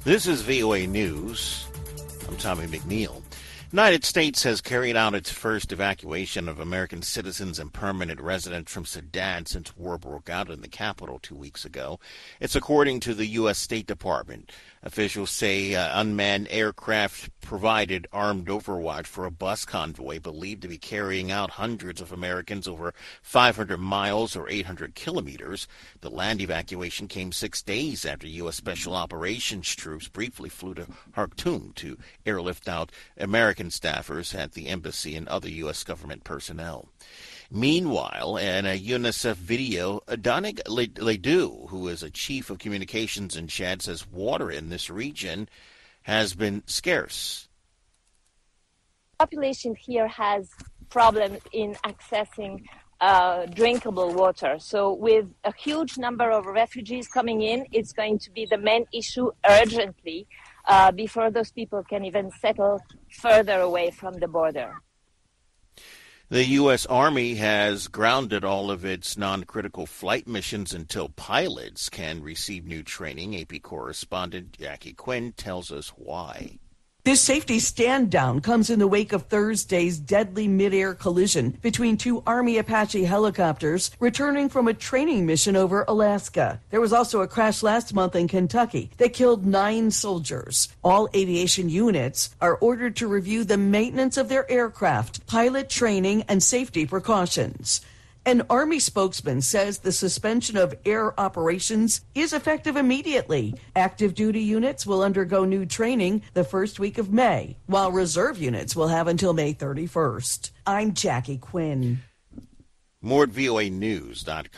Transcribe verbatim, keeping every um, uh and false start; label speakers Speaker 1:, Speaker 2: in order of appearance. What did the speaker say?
Speaker 1: This is V O A News. I'm Tommy McNeil. The United States has carried out its first evacuation of American citizens and permanent residents from Sudan since war broke out in the capital two weeks ago. It's according to the U S State Department. Officials say uh, unmanned aircraft provided armed overwatch for a bus convoy believed to be carrying out hundreds of Americans over five hundred miles or eight hundred kilometers. The land evacuation came six days after U S Special Operations troops briefly flew to Khartoum to airlift out American staffers at the embassy and other U S government personnel. Meanwhile, in a UNICEF video, Donig Ledoux, who is a chief of communications in Chad, says water in this region has been scarce.
Speaker 2: Population here has problems in accessing uh, drinkable water. So with a huge number of refugees coming in, it's going to be the main issue urgently uh, before those people can even settle further away from the border.
Speaker 1: The U S. Army has grounded all of its non-critical flight missions until pilots can receive new training. A P correspondent Jackie Quinn tells us why.
Speaker 3: This safety stand-down comes in the wake of Thursday's deadly mid-air collision between two Army Apache helicopters returning from a training mission over Alaska. There was also a crash last month in Kentucky that killed nine soldiers. All aviation units are ordered to review the maintenance of their aircraft, pilot training, and safety precautions. An Army spokesman says the suspension of air operations is effective immediately. Active duty units will undergo new training the first week of May, while reserve units will have until May thirty-first. I'm Jackie Quinn.
Speaker 1: More at V O A News dot com.